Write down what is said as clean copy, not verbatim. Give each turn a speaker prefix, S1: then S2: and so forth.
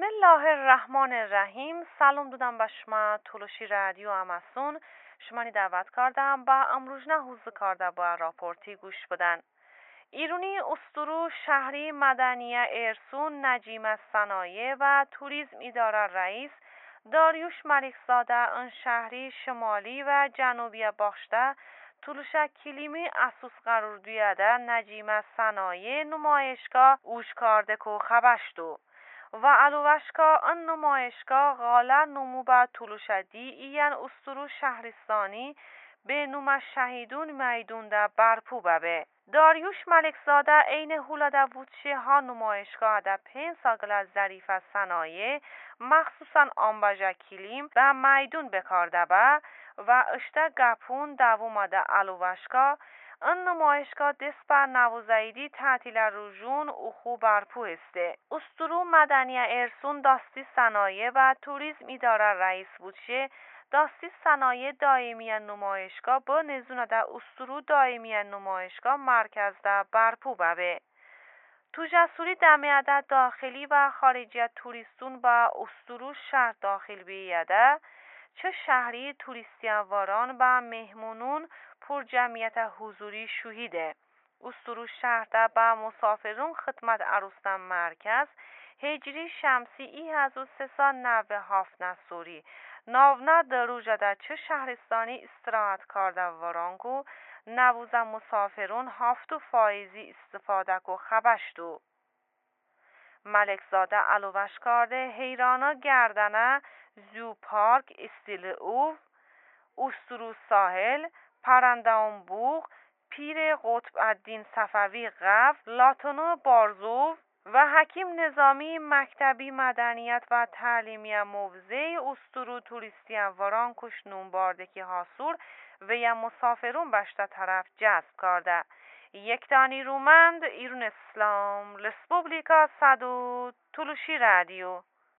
S1: الله الرحمن الرحیم. سلام دادم به شما تولوشی رادیو اماسون. شما نی دعوت کردم با امروز نه حوز کرده با راپورتی گوش بدن. ایرونی استرو شهری مدنی ارسون نجیم صنایع و توریسم اداره رئیس داریوش ملکزاده ان شهری شمالی و جنوبی باخشته تولوشا کلیمی اسوس قرار دیده نجیم صنایع نمایشگاه اوش کارده که خبشتو و علوشکا ان نمایشگاه غالا نمو با تولوشا دی ایان استرو شهرستانی به نوم شهیدون میدون ده برپو ببه. داریوش ملکزاده عین هولاده بودشه ها نمایشگاه ده 5 ساگل ظریف صنایع مخصوصا آنباژا کلیم و میدون بکارده به و اشته گپون دوومده علوشکا ان نمایشگاه دست بر نوزایدی تعطیل روزون اخو برپو استه. استرو مدنی ارسون داستی صنایع و توریسم اداره رئیس بودشه داستی صنایع دائمی نمایشگاه با نزونه در استرو دائمی نمایشگاه مرکز در برپو ببه. تو جسوری دمیاده داخلی و خارجی توریستون با استرو شهر داخل بیاده چه شهری توریستی واران و مهمونون پر جمعیت حضوری شهیده. استرو شهر ده با مسافرون خدمت عروستن مرکز هجری شمسی 1397 نسوری ناونا دروجه ده چه شهرستانی استراحت کرده وارانگو نووز مسافرون هفتو فایزی استفاده کو خبشتو. ملکزاده علوش کرده حیرانا گردنه زو پارک استیل اوو استرو ساحل پرندهان بوغ پیر قطب الدین صفوی قفل لاتونو بارزوف و حکیم نظامی مکتبی مدنیت و تعلیمی موزه استرو توریستی واران کش نونباردکی حاصور و یا مسافرون بشته طرف جذب کرده. یک تانی رومند ایرون اسلام رسپوبلیکا صدو تولوشی رادیو.